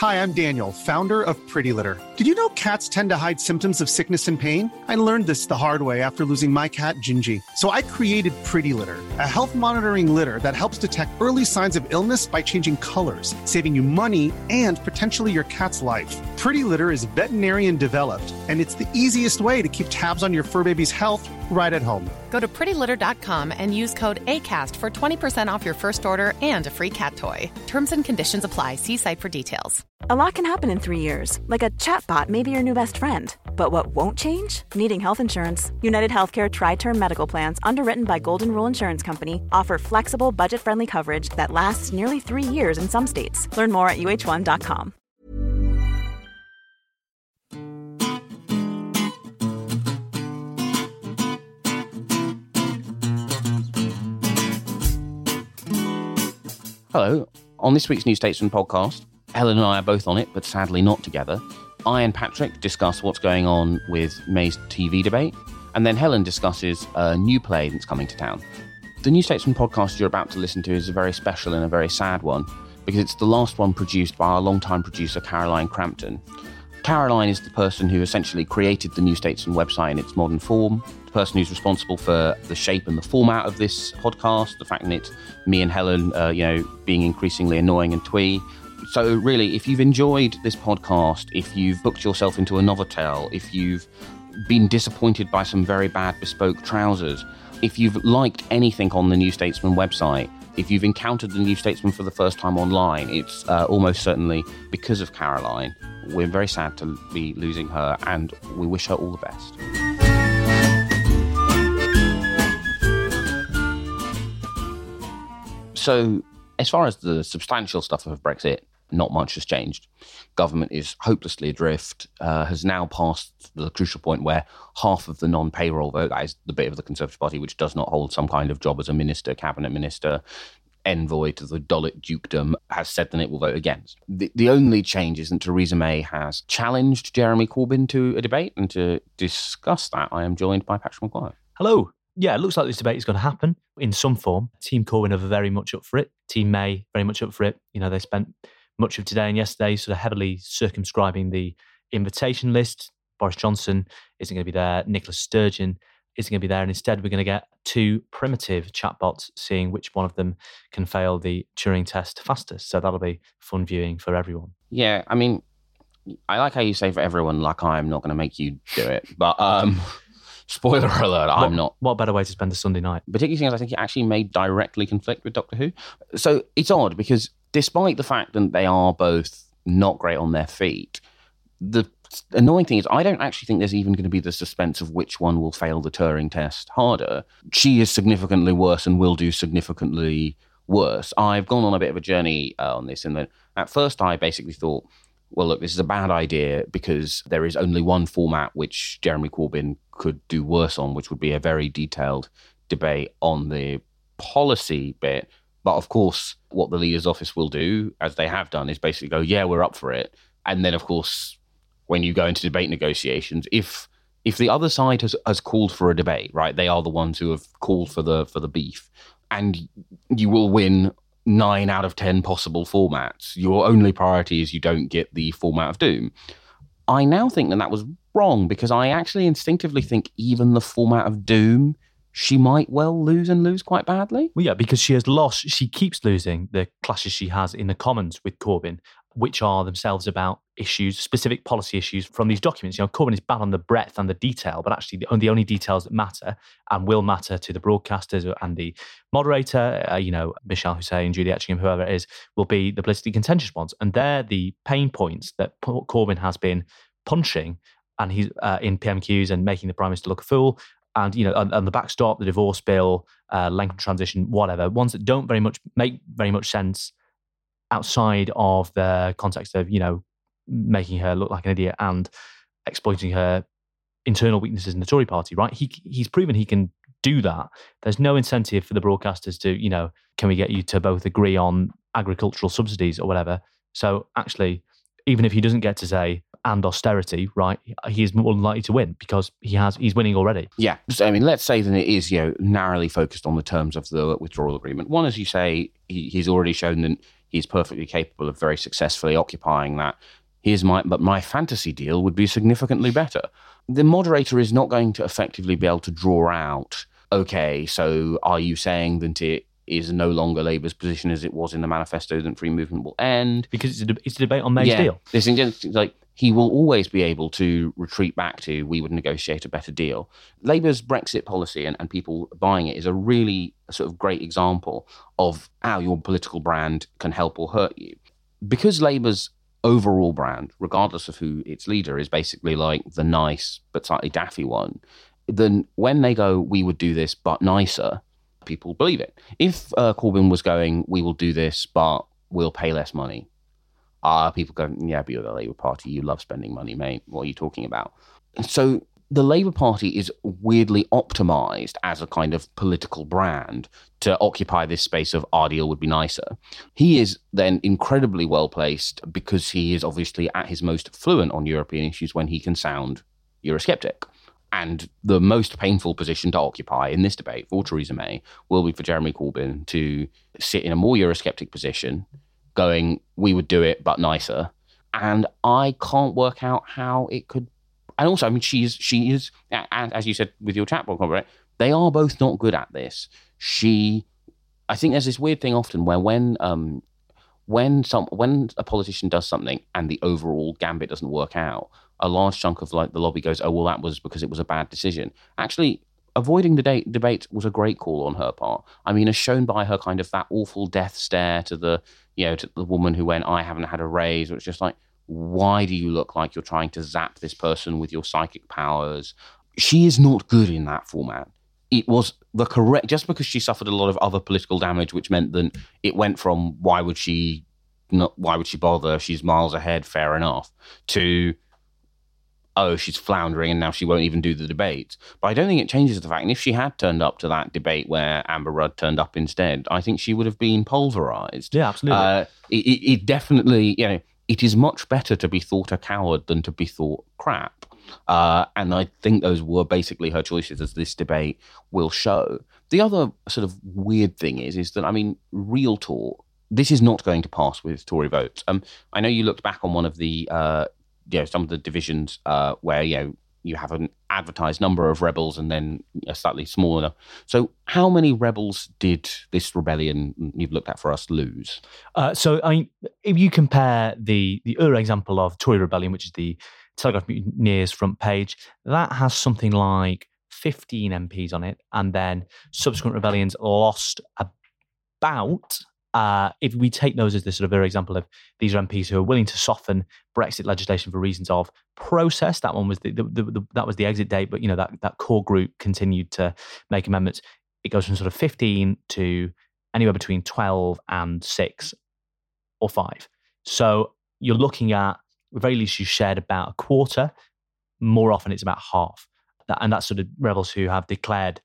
Hi, I'm Daniel, founder of Pretty Litter. Did you know cats tend to hide symptoms of sickness and pain? I learned this the hard way after losing my cat, Gingy. So I created Pretty Litter, a health monitoring litter that helps detect early signs of illness by changing colors, saving you money and potentially your cat's life. Pretty Litter is veterinarian developed, and it's the easiest way to keep tabs on your fur baby's health right at home. Go to prettylitter.com and use code ACAST for 20% off your first order and a free cat toy. Terms and conditions apply. See site for details. A lot can happen in 3 years, like a chatbot may be your new best friend. But what won't change? Needing health insurance. United Healthcare Tri-Term Medical Plans, underwritten by Golden Rule Insurance Company, offer flexible, budget-friendly coverage that lasts nearly 3 years in some states. Learn more at uh1.com. Hello. On this week's New Statesman podcast, Helen and I are both on it, but sadly not together. I and Patrick discuss what's going on with May's TV debate, and then Helen discusses a new play that's coming to town. The New Statesman podcast you're about to listen to is a very special and a very sad one, because it's the last one produced by our longtime producer, Caroline Crampton. Caroline is the person who essentially created the New Statesman website in its modern form, the person who's responsible for the shape and the format of this podcast, the fact that it's me and Helen, being increasingly annoying and twee. So really, if you've enjoyed this podcast, if you've booked yourself into a Novotel, if you've been disappointed by some very bad bespoke trousers, if you've liked anything on the New Statesman website, if you've encountered the New Statesman for the first time online, it's almost certainly because of Caroline. We're very sad to be losing her, and we wish her all the best. So, as far as the substantial stuff of Brexit, not much has changed. Government is hopelessly adrift, has now passed the crucial point where half of the non-payroll vote, that is the bit of the Conservative Party which does not hold some kind of job as a minister, cabinet minister, envoy to the Dulwich dukedom, has said that it will vote against. The only change is that Theresa May has challenged Jeremy Corbyn to a debate, and to discuss that, I am joined by Patrick Maguire. Hello. Yeah, it looks like this debate is going to happen in some form. Team Corbyn are very much up for it. Team May, very much up for it. You know, they spent much of today and yesterday sort of heavily circumscribing the invitation list. Boris Johnson isn't going to be there. Nicola Sturgeon isn't going to be there. And instead, we're going to get two primitive chatbots, seeing which one of them can fail the Turing test fastest. So that'll be fun viewing for everyone. Yeah, I mean, I like how you say for everyone, like I'm not going to make you do it. But spoiler alert, I'm not. What better way to spend a Sunday night? Particularly since I think it actually may directly conflict with Doctor Who. So it's odd because despite the fact that they are both not great on their feet, the annoying thing is I don't actually think there's even going to be the suspense of which one will fail the Turing test harder. She is significantly worse and will do significantly worse. I've gone on a bit of a journey on this, in that at first I basically thought, well, look, this is a bad idea because there is only one format which Jeremy Corbyn could do worse on, which would be a very detailed debate on the policy bit. But of course, what the leader's office will do, as they have done, is basically go, yeah, we're up for it. And then, of course, when you go into debate negotiations, if the other side has called for a debate, right, they are the ones who have called for the beef, and you will win 9 out of 10 possible formats. Your only priority is you don't get the format of doom. I now think that was wrong, because I actually instinctively think even the format of doom, she might well lose, and lose quite badly. Well, yeah, because she keeps losing the clashes she has in the Commons with Corbyn, which are themselves about issues, specific policy issues from these documents. You know, Corbyn is bad on the breadth and the detail, but actually the only details that matter and will matter to the broadcasters and the moderator, Michelle Hussein, Julie Etchingham, whoever it is, will be the politically contentious ones. And they're the pain points that Corbyn has been punching, and he's in PMQs and making the Prime Minister look a fool. And, on the backstop, the divorce bill, length of transition, whatever, ones that don't make very much sense outside of the context of, making her look like an idiot and exploiting her internal weaknesses in the Tory party, right? He's proven he can do that. There's no incentive for the broadcasters to, can we get you to both agree on agricultural subsidies or whatever? So actually, even if he doesn't get to say, and austerity, right, he is more likely to win because he's winning already. Yeah. So, I mean, let's say that it is, narrowly focused on the terms of the withdrawal agreement. One, as you say, he's already shown that he's perfectly capable of very successfully occupying that. But my fantasy deal would be significantly better. The moderator is not going to effectively be able to draw out, okay, so are you saying that it is no longer Labour's position as it was in the manifesto that free movement will end? Because it's a debate on May's deal. This thing, like, he will always be able to retreat back to, we would negotiate a better deal. Labour's Brexit policy and people buying it is a really sort of great example of how your political brand can help or hurt you. Because Labour's overall brand, regardless of who its leader is, basically like the nice but slightly daffy one, then when they go, we would do this but nicer, people believe it. If Corbyn was going, we will do this but we'll pay less money, people go, yeah, but you're the Labour Party, you love spending money, mate, what are you talking about? So the Labour Party is weirdly optimised as a kind of political brand to occupy this space of our deal would be nicer. He is then incredibly well placed because he is obviously at his most fluent on European issues when he can sound Eurosceptic. And the most painful position to occupy in this debate for Theresa May will be for Jeremy Corbyn to sit in a more Eurosceptic position, going, we would do it, but nicer. And I can't work out how it could. And also, I mean, she is, and as you said with your chat box, right, they are both not good at this. I think there's this weird thing often where when a politician does something and the overall gambit doesn't work out, a large chunk of like the lobby goes, oh, well, that was because it was a bad decision. Actually, avoiding the debate was a great call on her part. I mean, as shown by her kind of that awful death stare to the woman who went, I haven't had a raise. It's just like, why do you look like you're trying to zap this person with your psychic powers? She is not good in that format. It was the correct, just because she suffered a lot of other political damage, which meant that it went from why would she bother? She's miles ahead, fair enough, to, oh, she's floundering and now she won't even do the debate. But I don't think it changes the fact, and if she had turned up to that debate where Amber Rudd turned up instead, I think she would have been pulverised. Yeah, absolutely. It definitely, it is much better to be thought a coward than to be thought crap. And I think those were basically her choices, as this debate will show. The other sort of weird thing is that, I mean, real talk, this is not going to pass with Tory votes. I know you looked back on one of the, some of the divisions where, you have an advertised number of rebels and then a slightly smaller. So how many rebels did this rebellion you've looked at for us lose? So, I mean, if you compare the earlier example of Tory rebellion, which is the Telegraph Mutineers front page, that has something like 15 MPs on it. And then subsequent rebellions lost about, if we take those as the sort of earlier example of these are MPs who are willing to soften Brexit legislation for reasons of process. That one was that was the exit date, but that core group continued to make amendments. It goes from sort of 15 to anywhere between 12 and 6 or 5. So you're looking at, at the very least, you shared about a quarter. More often, it's about half. And that's sort of rebels who have declared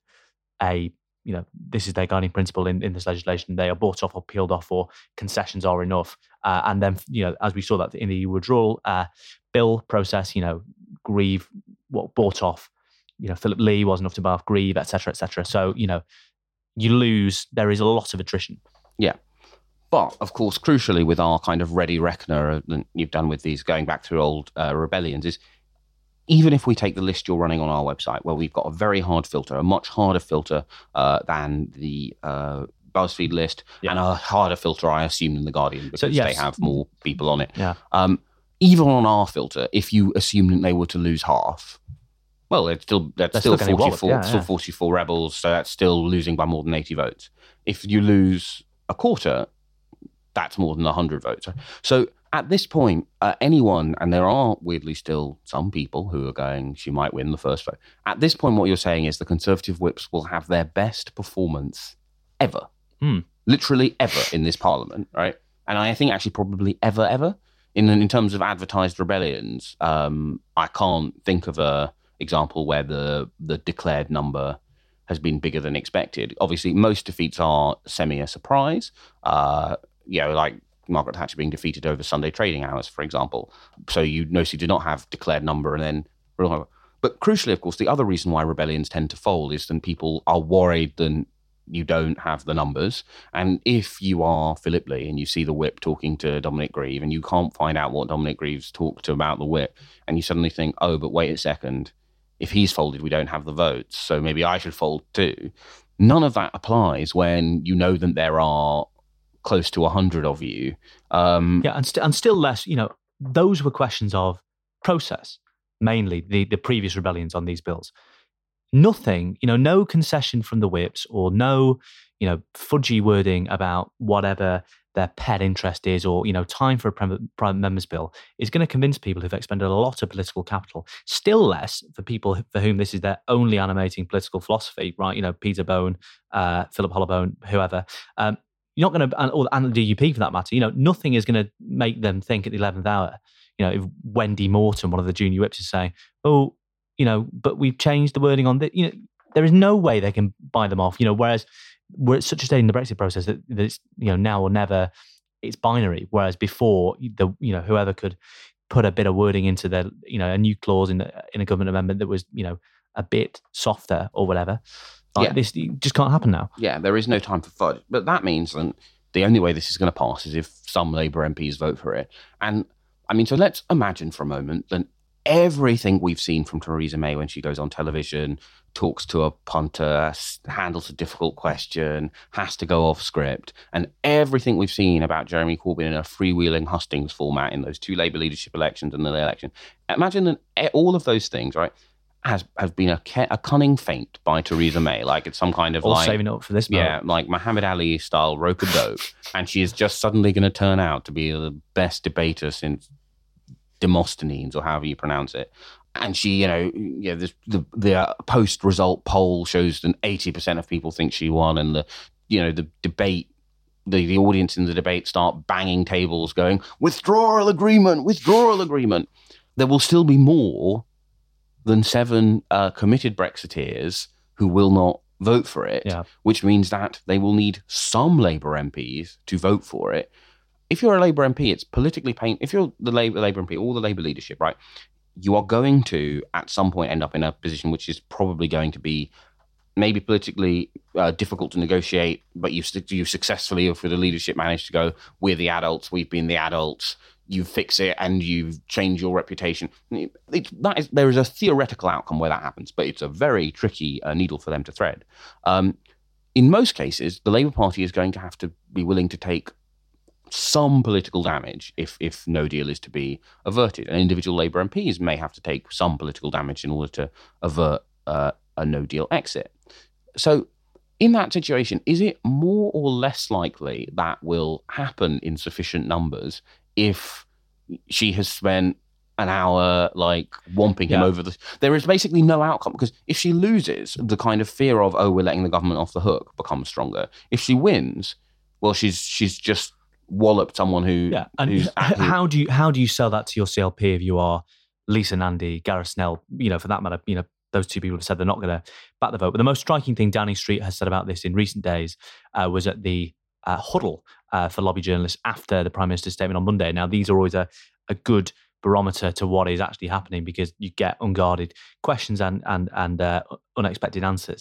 this is their guiding principle in this legislation. They are bought off or peeled off, or concessions are enough. And then, as we saw that in the withdrawal bill process, Grieve, bought off, Philip Lee wasn't enough to buy off Grieve, et cetera, et cetera. So, you lose, there is a lot of attrition. Yeah. But, of course, crucially, with our kind of ready reckoner that you've done with these, going back through old rebellions, is even if we take the list you're running on our website, where we've got a very hard filter, a much harder filter than the BuzzFeed list, and a harder filter, I assume, than The Guardian, because they have more people on it. Yeah. Even on our filter, if you assume that they were to lose half, well, that's still 44, still 44 rebels, so that's still losing by more than 80 votes. If you lose a quarter, that's more than 100 votes. So at this point, anyone, and there are weirdly still some people who are going, she might win the first vote. At this point, what you're saying is the Conservative whips will have their best performance ever. Literally ever in this parliament, right? And I think actually probably ever. In terms of advertised rebellions, I can't think of a example where the declared number has been bigger than expected. Obviously, most defeats are a surprise. Like Margaret Thatcher being defeated over Sunday trading hours, for example. So you mostly do not have declared number and then... But crucially, of course, the other reason why rebellions tend to fold is that people are worried that you don't have the numbers. And if you are Philip Lee and you see the whip talking to Dominic Grieve and you can't find out what Dominic Grieve's talked to about the whip, and you suddenly think, oh, but wait a second, if he's folded, we don't have the votes, so maybe I should fold too. None of that applies when you know that there are close to 100 of you. And still less, those were questions of process, mainly the previous rebellions on these bills. Nothing, no concession from the whips or no, fudgy wording about whatever their pet interest is or, time for a private member's bill is going to convince people who've expended a lot of political capital. Still less for people for whom this is their only animating political philosophy, right? Peter Bone, Philip Hollowbone, whoever. You're not going to, and the DUP for that matter, nothing is going to make them think at the 11th hour, if Wendy Morton, one of the junior whips, is saying, oh, but we've changed the wording on this. There is no way they can buy them off. Whereas we're at such a stage in the Brexit process that it's now or never. It's binary. Whereas before, whoever could put a bit of wording into the a new clause in a government amendment that was a bit softer or whatever. This just can't happen now. Yeah, there is no time for fudge. But that means that the only way this is going to pass is if some Labour MPs vote for it. And so let's imagine for a moment that everything we've seen from Theresa May when she goes on television, talks to a punter, handles a difficult question, has to go off script, and everything we've seen about Jeremy Corbyn in a freewheeling hustings format in those two Labour leadership elections and the election. Imagine that all of those things, right, has been a cunning feint by Theresa May, like it's some kind of all saving up for this moment. Yeah, like Muhammad Ali style rope-a-dope, and she is just suddenly going to turn out to be the best debater since Demosthenes, or however you pronounce it. And she, the post-result poll shows that 80% of people think she won, and the debate, the audience in the debate start banging tables, going withdrawal agreement. There will still be more than 7 committed Brexiteers who will not vote for it, which means that they will need some Labour MPs to vote for it. If you're a Labour MP, it's politically painful. If you're the Labour MP, all the Labour leadership, right, you are going to, at some point, end up in a position which is probably going to be maybe politically difficult to negotiate, but you successfully, for the leadership, managed to go, we're the adults, we've been the adults, you fix it, and you've changed your reputation. There is a theoretical outcome where that happens, but it's a very tricky needle for them to thread. In most cases, the Labour Party is going to have to be willing to take some political damage if no deal is to be averted. And individual Labour MPs may have to take some political damage in order to avert a no deal exit. So in that situation, is it more or less likely that will happen in sufficient numbers if she has spent an hour whomping him over the... There is basically no outcome, because if she loses, the kind of fear of, we're letting the government off the hook becomes stronger. If she wins, well, she's just walloped someone who... Yeah, and how do you sell that to your CLP if you are Lisa Nandy, Gareth Snell, for that matter, those two people have said they're not going to back the vote. But the most striking thing Downing Street has said about this in recent days was at the huddle for lobby journalists after the Prime Minister's statement on Monday. Now, these are always a good barometer to what is actually happening, because you get unguarded questions and unexpected answers.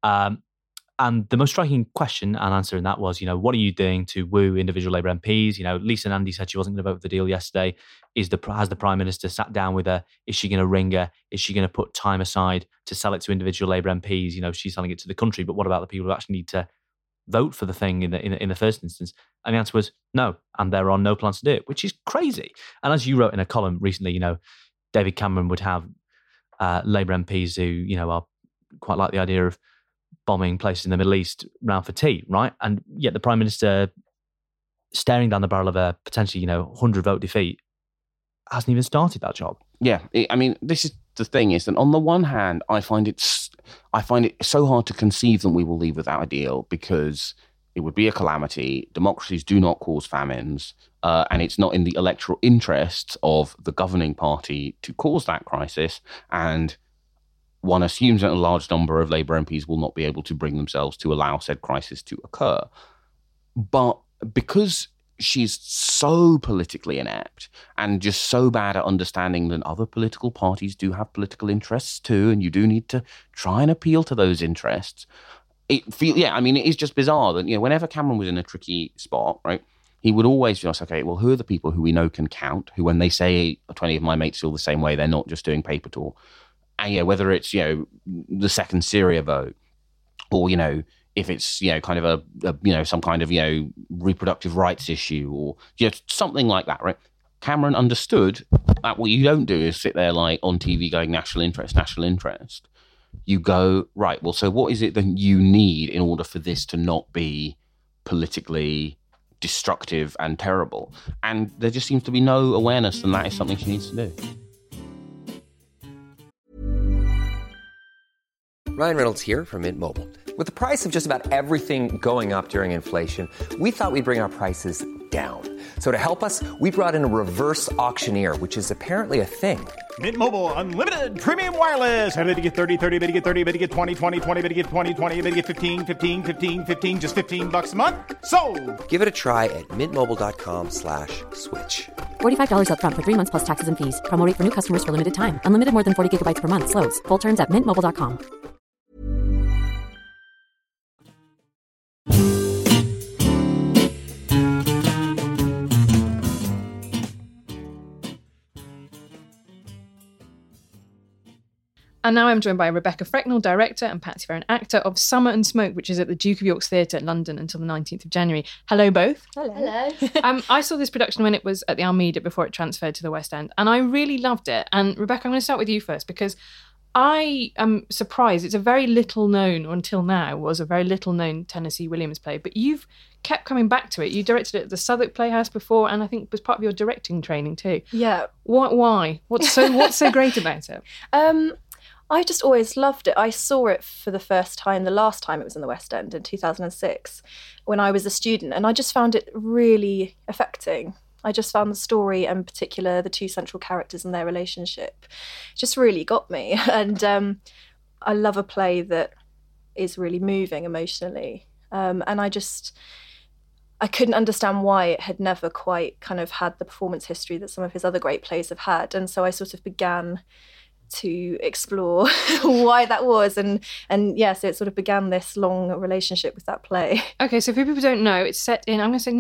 And the most striking question and answer in that was, what are you doing to woo individual Labour MPs? Lisa Nandy said she wasn't going to vote for the deal yesterday. Has the Prime Minister sat down with her? Is she going to ring her? Is she going to put time aside to sell it to individual Labour MPs? She's selling it to the country, but what about the people who actually need to vote for the thing in the first instance? And the answer was no, and there are no plans to do it, which is crazy. And as you wrote in a column recently, David Cameron would have Labour MPs who, are quite like the idea of bombing places in the Middle East round for tea, right? And yet the Prime Minister, staring down the barrel of a potentially, 100-vote defeat, hasn't even started that job. Yeah, this is the thing, is that on the one hand, I find it so hard to conceive that we will leave without a deal, because it would be a calamity. Democracies do not cause famines, and it's not in the electoral interests of the governing party to cause that crisis. And one assumes that a large number of Labour MPs will not be able to bring themselves to allow said crisis to occur. But because she's so politically inept and just so bad at understanding that other political parties do have political interests too, and you do need to try and appeal to those interests, it is just bizarre that, whenever Cameron was in a tricky spot, right, he would always be like, okay, well, who are the people who we know can count, who when they say 20 of my mates feel the same way, they're not just doing paper tour. And, whether it's, the second Syria vote or, if it's, kind of some kind of, reproductive rights issue or, something like that, right? Cameron understood that what you don't do is sit there like on TV going national interest. You go, right, well, so what is it that you need in order for this to not be politically destructive and terrible? And there just seems to be no awareness that that is something she needs to do. Ryan Reynolds here from Mint Mobile. With the price of just about everything going up during inflation, we thought we'd bring our prices down. So to help us, we brought in a reverse auctioneer, which is apparently a thing. Mint Mobile Unlimited Premium Wireless. How to get 30, 30, bit to get 30, bit to get 20, 20, 20, bit to get 20, 20, bit to get 15, 15, 15, 15, just $15 a month? Sold! Give it a try at mintmobile.com/switch. $45 up front for 3 months plus taxes and fees. Promo rate for new customers for limited time. Unlimited more than 40 gigabytes per month. Slows full terms at mintmobile.com. And now I'm joined by Rebecca Frecknell, director, and Patsy Farron, actor of Summer and Smoke, which is at the Duke of York's Theatre, London, until the 19th of January. Hello, both. Hello. I saw this production when it was at the Almeida before it transferred to the West End, and I really loved it. And Rebecca, I'm going to start with you first, because I am surprised. It's a very little known, or until now, was a very little known Tennessee Williams play, but you've kept coming back to it. You directed it at the Southwark Playhouse before, and I think it was part of your directing training too. Yeah. Why? What's so great about it? I just always loved it. I saw it for the first time, the last time it was in the West End in 2006, when I was a student, and I just found it really affecting. I just found the story, and in particular the two central characters and their relationship, just really got me. And I love a play that is really moving emotionally. And I couldn't understand why it had never quite kind of had the performance history that some of his other great plays have had. And so I sort of began to explore why that was, and so it sort of began this long relationship with that play. Okay, so for people who don't know, it's set in, I'm going to say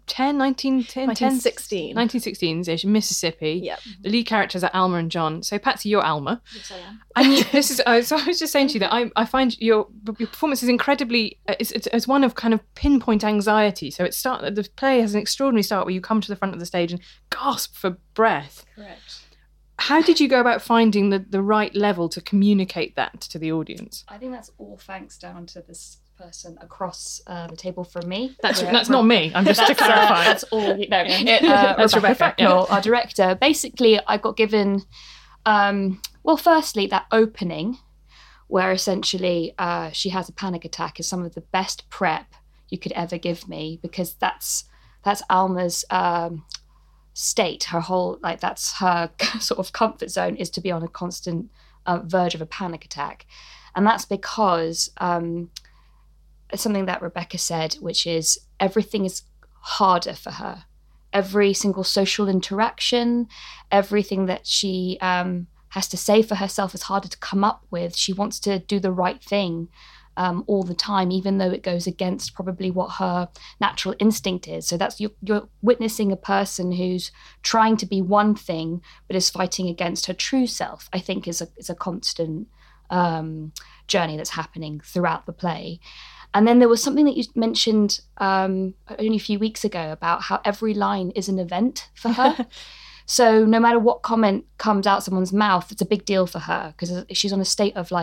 1916-ish, Mississippi. Yep. The lead characters are Alma and John. So Patsy, you're Alma. Yes, I am. And so I was just saying to you that I find your performance is incredibly, it's one of kind of pinpoint anxiety. So the play has an extraordinary start where you come to the front of the stage and gasp for breath. Correct. How did you go about finding the right level to communicate that to the audience? I think that's all thanks down to this person across the table from me. That's not me. I'm just to clarify. That's all. That's Rebecca, our director. Basically, I got given, firstly, that opening where essentially she has a panic attack is some of the best prep you could ever give me, because that's Alma's state, her whole, that's her sort of comfort zone, is to be on a constant verge of a panic attack. And that's because something that Rebecca said, which is everything is harder for her. Every single social interaction, everything that she has to say for herself is harder to come up with. She wants to do the right thing all the time, even though it goes against probably what her natural instinct is. So that's you're witnessing a person who's trying to be one thing but is fighting against her true self. I think is a constant journey that's happening throughout the play. And then there was something that you mentioned only a few weeks ago about how every line is an event for her. So no matter what comment comes out someone's mouth, it's a big deal for her, because she's on a state of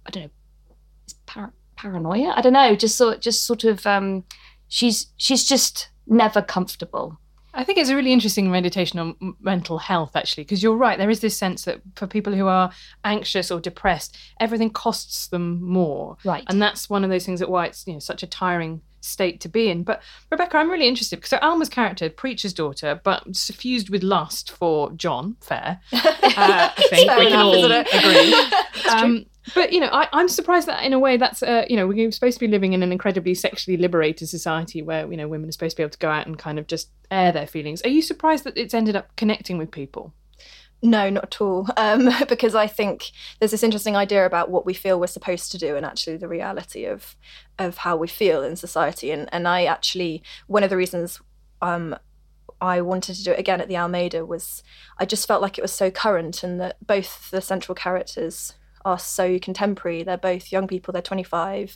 paranoia. I don't know, just sort of she's just never comfortable. I think it's a really interesting meditation on mental health, actually, because you're right. There is this sense that for people who are anxious or depressed, everything costs them more. Right. And that's one of those things that why it's such a tiring state to be in. But Rebecca, I'm really interested, because so Alma's character, preacher's daughter, but suffused with lust for John, fair. I think we can all agree. But, I'm surprised that in a way that's, we're supposed to be living in an incredibly sexually liberated society where, women are supposed to be able to go out and kind of just air their feelings. Are you surprised that it's ended up connecting with people? No, not at all. Because I think there's this interesting idea about what we feel we're supposed to do and actually the reality of how we feel in society. And I actually, one of the reasons I wanted to do it again at the Almeida was I just felt like it was so current, and that both the central characters are so contemporary. They're both young people, they're 25,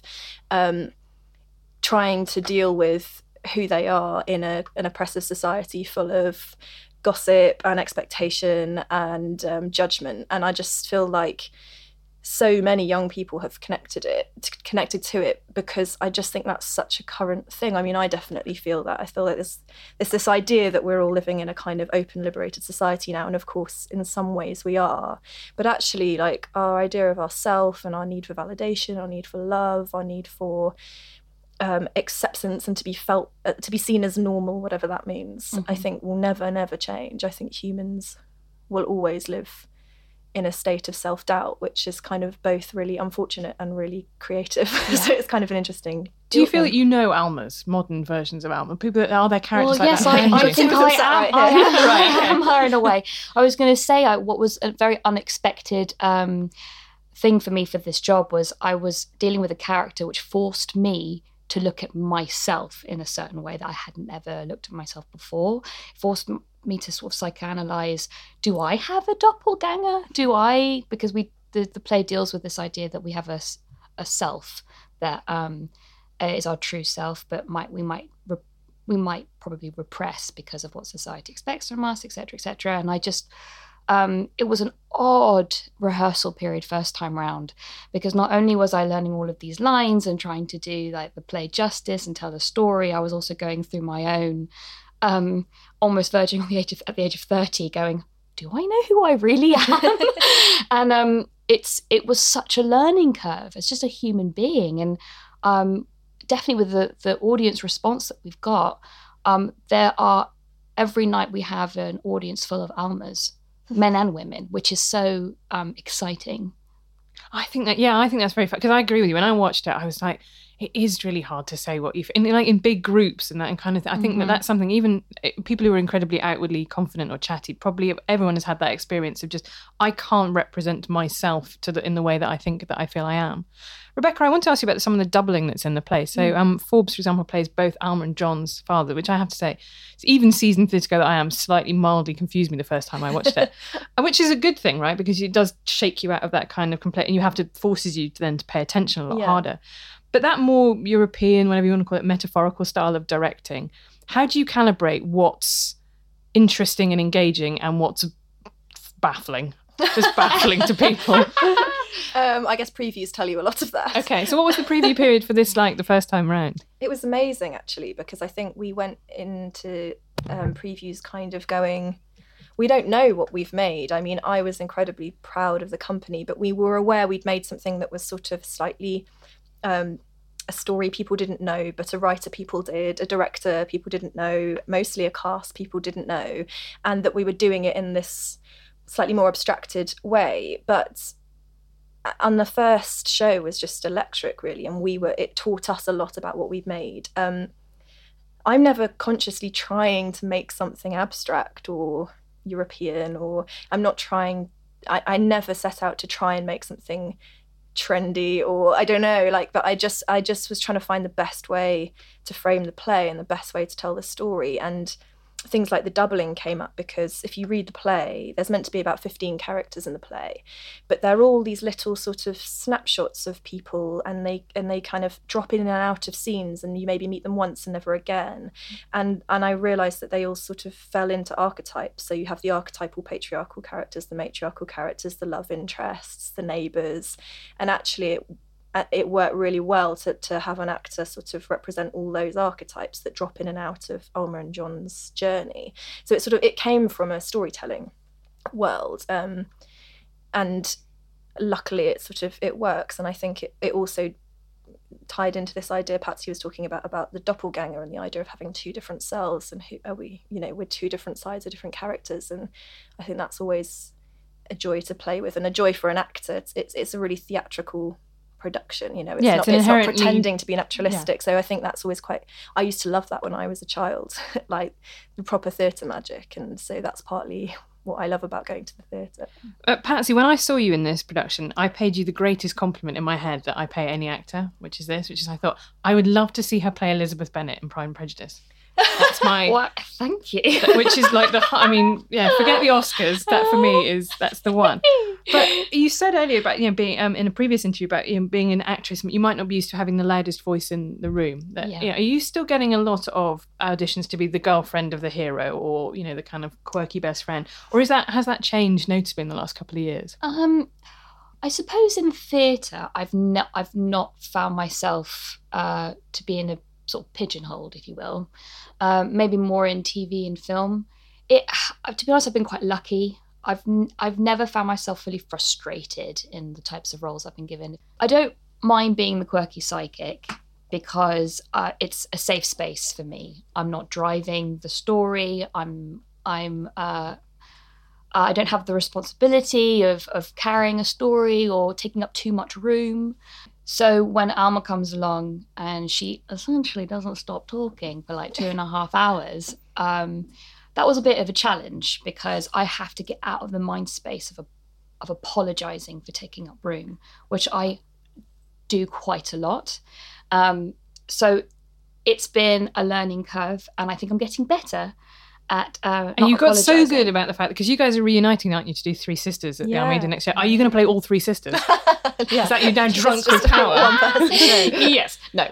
trying to deal with who they are in an oppressive society full of gossip and expectation and judgment. And I just feel like so many young people have connected to it because I just think that's such a current thing. I mean, I definitely feel that. I feel like there's this idea that we're all living in a kind of open, liberated society now, and of course in some ways we are, but actually like our idea of ourself and our need for validation, our need for love, our need for acceptance and to be felt, to be seen as normal, whatever that means, I think will never change. I think humans will always live in a state of self-doubt, which is kind of both really unfortunate and really creative. Yeah. So it's kind of an interesting... Do you feel that you know Alma's, modern versions of Alma? People that are their characters like yes, that? I think I am her in a way. I was going to say what was a very unexpected thing for me for this job was I was dealing with a character which forced me to look at myself in a certain way that I hadn't ever looked at myself before. It forced me to sort of psychoanalyze, do I have a doppelganger? Because the play deals with this idea that we have a self that is our true self, but we might probably repress because of what society expects from us, etc., etc. And I just... it was an odd rehearsal period first time round, because not only was I learning all of these lines and trying to do like the play justice and tell a story, I was also going through my own almost verging on at the age of 30 going, do I know who I really am? And it was such a learning curve as just a human being. And definitely with the audience response that we've got, every night we have an audience full of Almas, men and women, which is so exciting. I think that's very fun, because I agree with you. When I watched it, I was like, it is really hard to say what you feel in big groups and that and kind of thing. I think that's something, even people who are incredibly outwardly confident or chatty, probably everyone has had that experience of just, I can't represent myself in the way that I think that I feel I am. Rebecca, I want to ask you about some of the doubling that's in the play. So Forbes, for example, plays both Alma and John's father, which I have to say, even season theatre that I am, slightly mildly confused me the first time I watched it, which is a good thing, right? Because it does shake you out of that kind of complaint, and you have to forces you then to pay attention a lot harder. But that more European, whatever you want to call it, metaphorical style of directing, how do you calibrate what's interesting and engaging and what's baffling? Just baffling to people. I guess previews tell you a lot of that. Okay, so what was the preview period for this like the first time round? It was amazing, actually, because I think we went into previews kind of going, we don't know what we've made. I mean, I was incredibly proud of the company, but we were aware we'd made something that was sort of slightly... a story people didn't know, but a writer people did, a director people didn't know, mostly a cast people didn't know, and that we were doing it in this slightly more abstracted way. But on the first show was just electric, really, and it taught us a lot about what we've made. I'm never consciously trying to make something abstract or European, or I'm not trying, I never set out to try and make something trendy, or I don't know, but I just was trying to find the best way to frame the play and the best way to tell the story. And things like the doubling came up because if you read the play, there's meant to be about 15 characters in the play, but they're all these little sort of snapshots of people, and they kind of drop in and out of scenes, and you maybe meet them once and never again. And I realised that they all sort of fell into archetypes. So you have the archetypal patriarchal characters, the matriarchal characters, the love interests, the neighbours, and actually it worked really well to have an actor sort of represent all those archetypes that drop in and out of Alma and John's journey. So it came from a storytelling world, and luckily it works. And I think it also tied into this idea Patsy was talking about the doppelganger and the idea of having two different selves, and who are we, we're two different sides of different characters. And I think that's always a joy to play with, and a joy for an actor. It's a really theatrical production, it's not pretending to be naturalistic. So I think that's always I used to love that when I was a child, like the proper theatre magic, and so that's partly what I love about going to the theatre. Patsy, when I saw you in this production, I paid you the greatest compliment in my head that I pay any actor, which is I thought, I would love to see her play Elizabeth Bennet in Pride and Prejudice. That's my... What? Thank you. Which is like forget the Oscars. That for me that's the one. But you said earlier about being in a previous interview about being an actress, you might not be used to having the loudest voice in the room. Are you still getting a lot of auditions to be the girlfriend of the hero, or the kind of quirky best friend, or has that changed noticeably in the last couple of years? I suppose in theatre, I've not found myself to be in a sort of pigeonholed, if you will. Maybe more in TV and film. To be honest, I've been quite lucky. I've never found myself fully frustrated in the types of roles I've been given. I don't mind being the quirky psychic because it's a safe space for me. I'm not driving the story. I don't have the responsibility of carrying a story or taking up too much room. So when Alma comes along and she essentially doesn't stop talking for like 2.5 hours, that was a bit of a challenge because I have to get out of the mind space of apologising for taking up room, which I do quite a lot. So it's been a learning curve, and I think I'm getting better at and you got so good about the fact because you guys are reuniting, aren't you, to do Three Sisters at the Almeida next year? Are you going to play all three sisters? Is that you now drunk with power? Yes. No.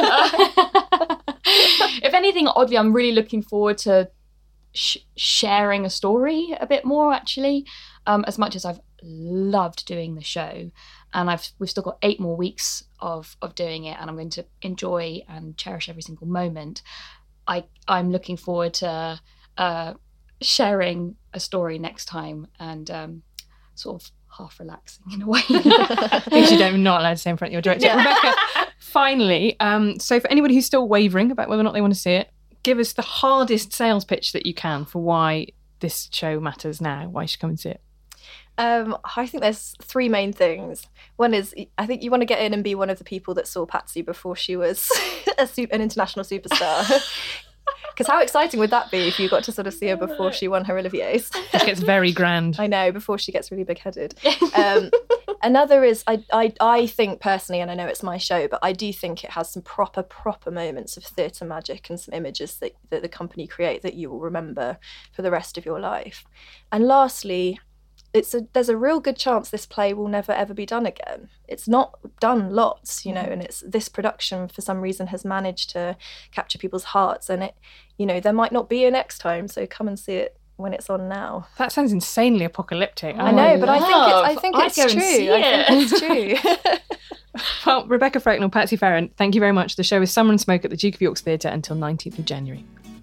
If anything, oddly, I'm really looking forward to sharing a story a bit more, actually, as much as I've loved doing the show. And we've still got 8 more weeks of doing it, and I'm going to enjoy and cherish every single moment. I'm looking forward to sharing a story next time and sort of half relaxing in a way. Things you're not allowed to say in front of your director. Yeah. Rebecca, finally, so for anybody who's still wavering about whether or not they want to see it, give us the hardest sales pitch that you can for why this show matters now, why you should come and see it. I think there's 3 main things. One is, I think you want to get in and be one of the people that saw Patsy before she was an international superstar. Because how exciting would that be if you got to sort of see her before she won her Olivier's? It gets very grand. I know, before she gets really big-headed. Another is, I think personally, and I know it's my show, but I do think it has some proper moments of theatre magic and some images that the company create that you will remember for the rest of your life. And lastly, there's a real good chance this play will never ever be done again. It's not done lots, and this production for some reason has managed to capture people's hearts, and there might not be a next time, so come and see it when it's on now. That sounds insanely apocalyptic. I know, but I think it's true. Well, Rebecca Frecknell, Patsy Farron, thank you very much. The show is Summer and Smoke at the Duke of York's Theatre until 19th of January.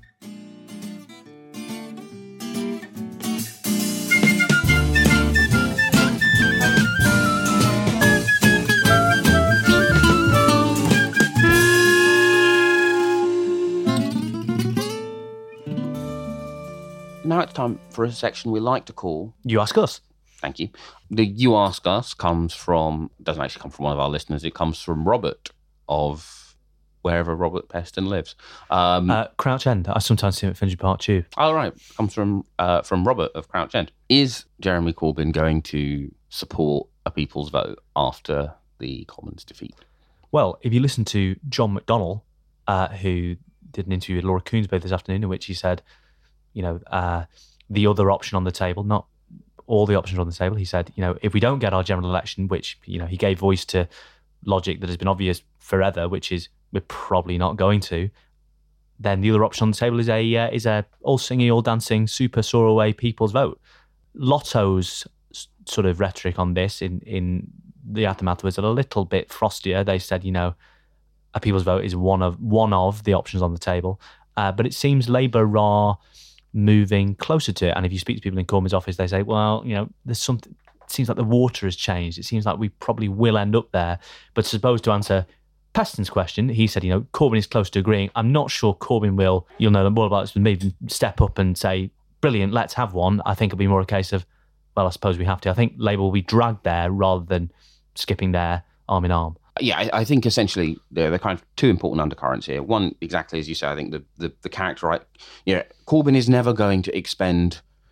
Now it's time for a section we like to call You Ask Us. Thank you. The You Ask Us doesn't actually come from one of our listeners. It comes from Robert of wherever Robert Peston lives. Crouch End. I sometimes see him at Finsbury Park Tube. Oh, right. Comes from Robert of Crouch End. Is Jeremy Corbyn going to support a people's vote after the Commons defeat? Well, if you listen to John McDonnell, who did an interview with Laura Coonsby this afternoon in which he said, the other option on the table, not all the options on the table. He said, if we don't get our general election, which, he gave voice to logic that has been obvious forever, which is we're probably not going to, then the other option on the table is a all singing, all dancing, super soar away people's vote. Lotto's sort of rhetoric on this in the aftermath was a little bit frostier. They said, a people's vote is one of the options on the table. But it seems Labour are moving closer to it. And if you speak to people in Corbyn's office, they say, well, there's something, it seems like the water has changed. It seems like we probably will end up there. But supposed to answer Peston's question, he said, Corbyn is close to agreeing. I'm not sure Corbyn will, you'll know more about this than me, step up and say, brilliant, let's have one. I think it'll be more a case of, well, I suppose we have to. I think Labour will be dragged there rather than skipping there arm in arm. Yeah, I think essentially there are kind of 2 important undercurrents here. One, exactly as you say, I think the character, right? Corbyn is never going to expend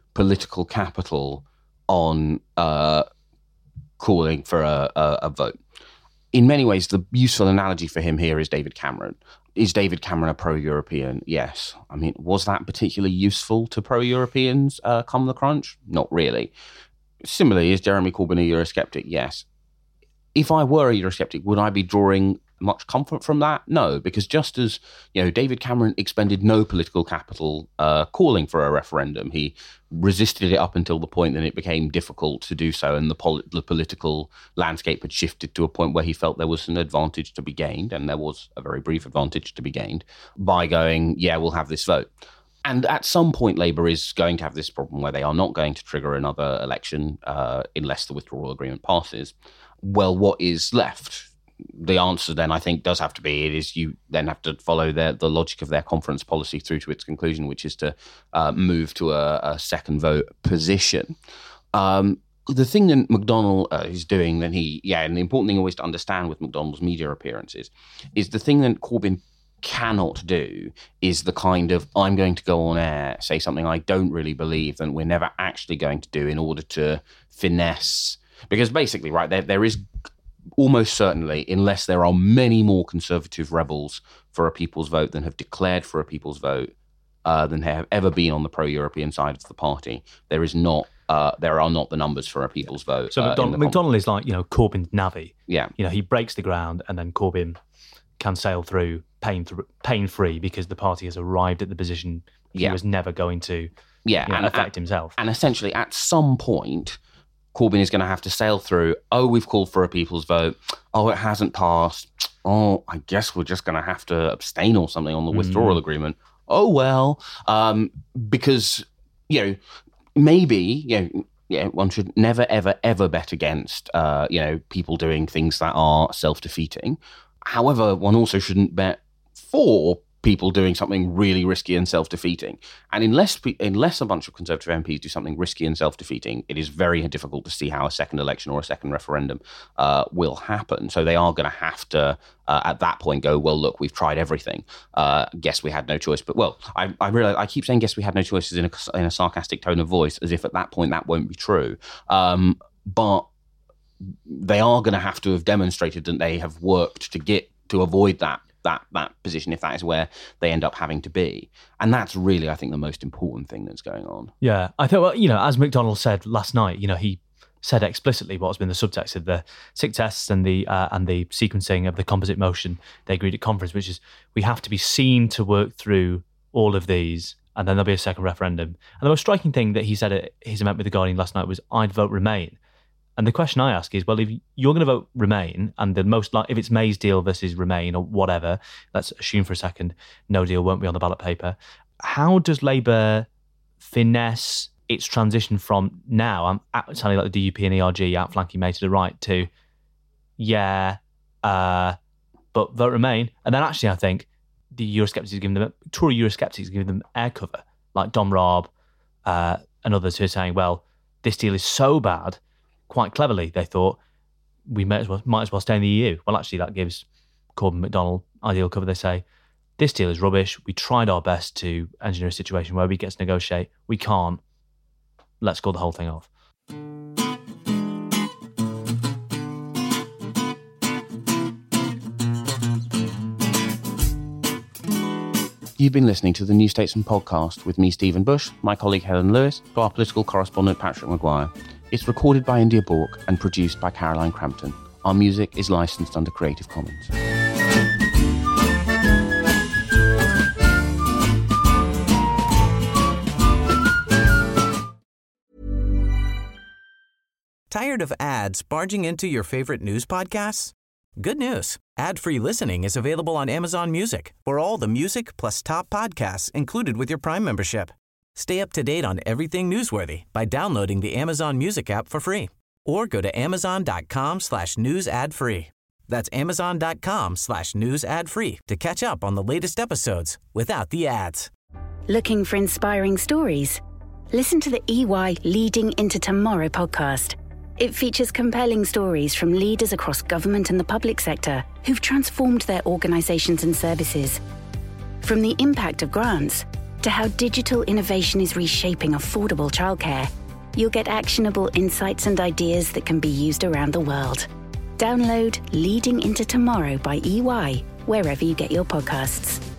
political capital on calling for a vote. In many ways, the useful analogy for him here is David Cameron. Is David Cameron a pro-European? Yes. I mean, was that particularly useful to pro-Europeans come the crunch? Not really. Similarly, is Jeremy Corbyn a Eurosceptic? Yes. If I were a Eurosceptic, would I be drawing much comfort from that? No, because just as David Cameron expended no political capital calling for a referendum, he resisted it up until the point that it became difficult to do so, and the political landscape had shifted to a point where he felt there was an advantage to be gained, and there was a very brief advantage to be gained by going, yeah, we'll have this vote. And at some point, Labour is going to have this problem where they are not going to trigger another election unless the withdrawal agreement passes. Well, what is left? The answer then, I think, does have to be, it is you then have to follow the logic of their conference policy through to its conclusion, which is to move to a second vote position. The thing that McDonnell is doing, and the important thing always to understand with McDonnell's media appearances is the thing that Corbyn cannot do is the kind of, I'm going to go on air, say something I don't really believe that we're never actually going to do in order to finesse. Because basically, right, there is almost certainly, unless there are many more Conservative rebels for a People's Vote than have declared for a People's Vote than have ever been on the pro-European side of the party, there are not the numbers for a People's Vote. So McDonnell is like, Corbyn's navvy. Yeah. He breaks the ground and then Corbyn can sail through pain-free because the party has arrived at the position he was never going to affect himself. And essentially, at some point, Corbyn is going to have to sail through, we've called for a People's Vote. It hasn't passed. I guess we're just going to have to abstain or something on the withdrawal agreement. Because, maybe, one should never, ever, ever bet against, people doing things that are self-defeating. However, one also shouldn't bet for people doing something really risky and self-defeating. And unless a bunch of Conservative MPs do something risky and self-defeating, it is very difficult to see how a second election or a second referendum will happen. So they are going to have to, at that point, go, well, look, we've tried everything. Guess we had no choice. But, I realize I keep saying guess we had no choices in a sarcastic tone of voice, as if at that point that won't be true. But they are going to have to have demonstrated that they have worked to avoid that position, if that is where they end up having to be. And that's really, I think, the most important thing that's going on. Yeah, I thought, as McDonnell said last night, he said explicitly what has been the subtext of the SIC tests and the sequencing of the composite motion they agreed at conference, which is we have to be seen to work through all of these, and then there'll be a second referendum. And the most striking thing that he said at his event with The Guardian last night was, I'd vote Remain. And the question I ask is, well, if you're going to vote Remain, and if it's May's deal versus Remain or whatever, let's assume for a second no deal won't be on the ballot paper, how does Labour finesse its transition from now, I'm sounding like the DUP and ERG outflanking May to the right, to, but vote Remain? And then actually I think the Eurosceptics are giving them, Tory Eurosceptics are giving them air cover, like Dom Raab and others who are saying, well, this deal is so bad. Quite cleverly, they thought we might as well stay in the EU. Well, actually, that gives Corbyn McDonnell ideal cover. They say, this deal is rubbish. We tried our best to engineer a situation where we get to negotiate. We can't. Let's call the whole thing off. You've been listening to the New Statesman podcast with me, Stephen Bush, my colleague Helen Lewis, to our political correspondent Patrick Maguire. It's recorded by India Bork and produced by Caroline Crampton. Our music is licensed under Creative Commons. Tired of ads barging into your favorite news podcasts? Good news. Ad-free listening is available on Amazon Music for all the music plus top podcasts included with your Prime membership. Stay up to date on everything newsworthy by downloading the Amazon Music app for free or go to amazon.com/news ad free. That's amazon.com/news ad free to catch up on the latest episodes without the ads. Looking for inspiring stories? Listen to the EY Leading into Tomorrow podcast. It features compelling stories from leaders across government and the public sector who've transformed their organizations and services. From the impact of grants to how digital innovation is reshaping affordable childcare, you'll get actionable insights and ideas that can be used around the world. Download Leading Into Tomorrow by EY wherever you get your podcasts.